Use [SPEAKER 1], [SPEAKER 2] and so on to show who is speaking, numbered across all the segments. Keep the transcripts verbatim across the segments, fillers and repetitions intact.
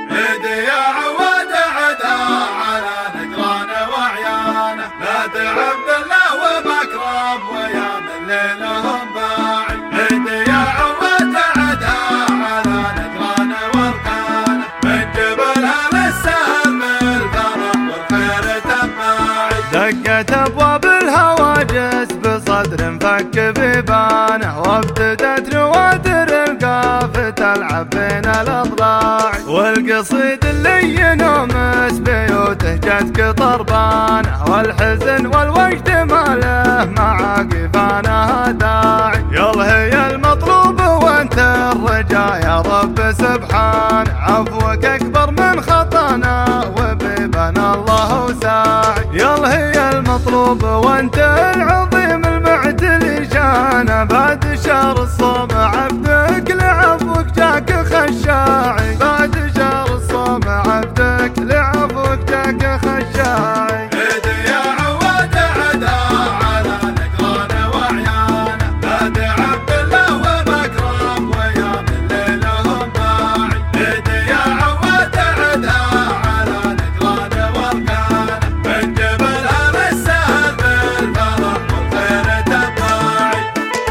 [SPEAKER 1] عيد يا عواد عدها على نجران وعيانه، نادي عبد الله ومكرم ويا من ليلهم باعي. عيد يا عواد عدها على نجران واركانه، من جبلها للسهل بالفرح والخير تباعي.
[SPEAKER 2] دقت ابواب الهواجس بصدر فك بيبانه، وابتدت نوادر القاف تلعب بين الاضلاع، والقصيد اللي ينومس بيوته جت قطربانه، والحزن والوجد ما له معاقفانه داعي. يلا هي المطلوب وانت الرجا يا رب سبحانه، عفوك اكبر من خطانا وبيبنا الله ساعي. يلا هي المطلوب وانت العظيم المعتلي شانه، بعد شهر الصوم عبدك لعفوك جاك خشاعي، بعد شهر الصوم عبدك لعفوك جاك خشاعي.
[SPEAKER 1] عيد يا عواد عدها على نجران وعيانه، نادي عبد الله ومكرم ويا من ليلهم باعي. عيد يا عواد عدها على نجران واركانه، من جبلها للسهل بالفرح والخير تباعي.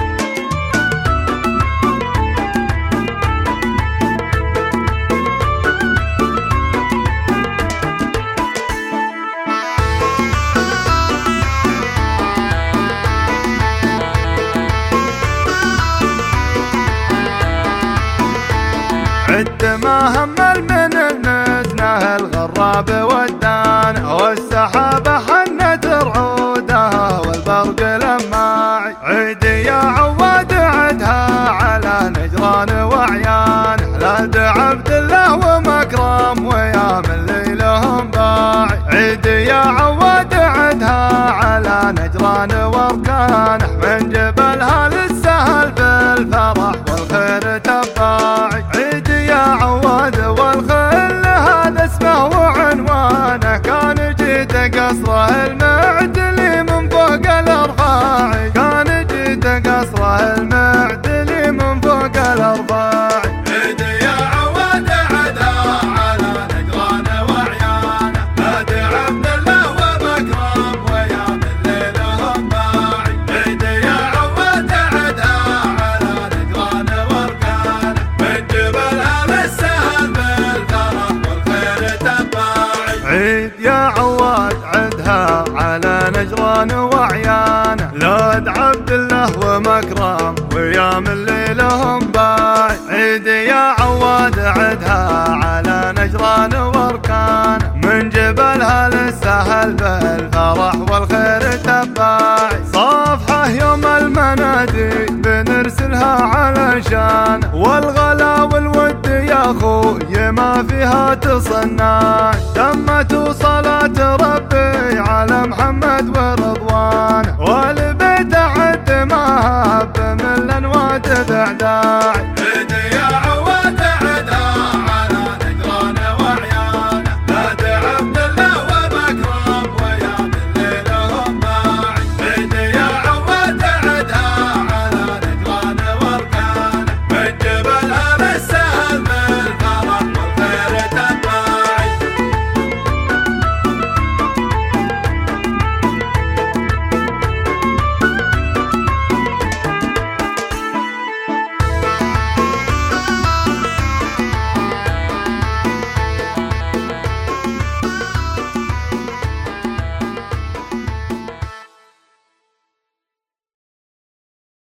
[SPEAKER 2] عد ما هم من النزنه الغراب والدان، والسحابه حنت رعودها والبرق لماعي. عيد يا عواد عدها على نجران وعيان، نادي عبد الله ومكرم ويا من ليلهم باعي. عيد يا عواد عدها على نجران واركانه، من جبلها للسهل بالفرح والخير تباعي. عيد يا عواد والخيل هذا اسمه وعنوانه، كان جيت قصره المعدلي من فوق الارفاعي، كان جيت قصره المعدلي من فوق الارفاعي.
[SPEAKER 1] عيد يا عواد عدها على نجران وعيانه، نادي عبد الله ومكرم ويا من ليلهم باعي. عيد يا عواد عدها على نجران واركانه، من جبلها للسهل بالفرح والخير تباعي.
[SPEAKER 2] عيد يا عواد عدها على نجران وعيانه، ناد عبد الله ومكرم ويا من ليلهم باعي. عيد يا عواد عدها على نجران واركانه، من جبلها للسهل بالفرح والخير تباعي. صافحه يوم المنادي بنرسلها علشان، والغلا والود يا خوي ما فيها تصنع. تمت صلاة ربي على محمد